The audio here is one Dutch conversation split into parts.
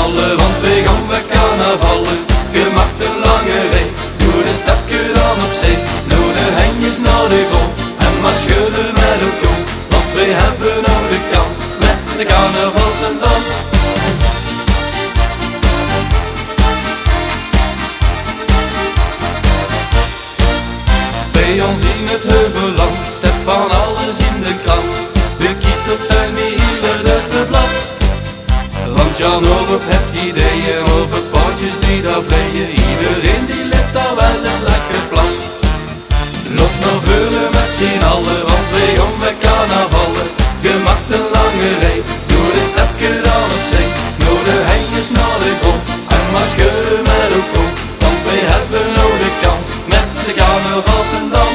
allen, want wij gaan met carnavallen. Je maakt een lange rij, doe een stapje dan opzij. Nou de hengjes naar de grond en maar schudden met de kont. Want wij hebben nou de kans met de carnavalsendans. Bij ons in het Heuvelland staat van alles in de krant. De kieteltuin die hielen dus de blad. Want Jan Orop heeft ideeën over paardjes die daar vrijen. Iedereen die ligt daar wel eens lekker plat. Loop naar voren met z'n allen, want wij gaan met carnavallen. Je maakt een lange rij, doe de stapje dan opzij. Nou de hengjes naar de grond en maar schudden met de kont. Want wij hebben nou de kans met de carnavalsendans.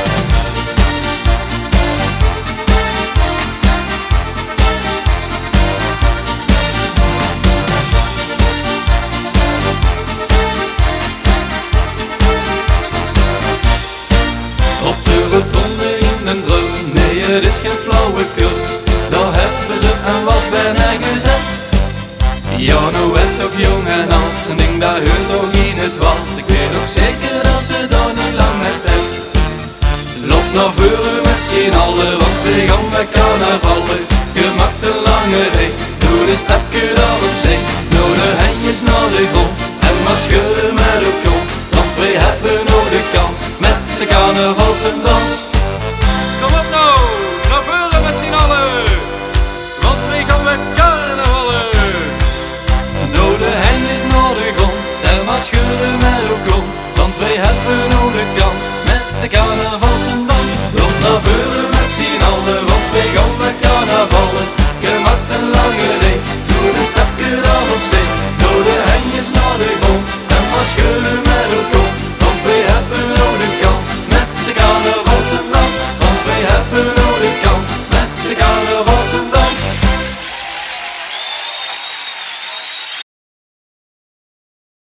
Op de rotonde in den brul, nee het is geen flauwekul. Daar hebben ze een wasbijna gezet. Ja, nou het toch jong en oud, zijn ding dat hoort toch in het wald. Ik weet ook zeker dat ze daar niet lang mee stemt. Loop naar voren met z'n allen, want wij gaan met carnavallen. Je maakt een lange rij, doe een stapje dan opzij. Nou de hengjes naar de grond en maar schudden met de kont. Want wij hebben nou de kans met de carnavalsendans. Kom op nou, naar voren met z'n allen, want wij gaan met carnavallen. Nou de hengjes naar de grond en maar schudden met de kont. Want wij hebben nou de kans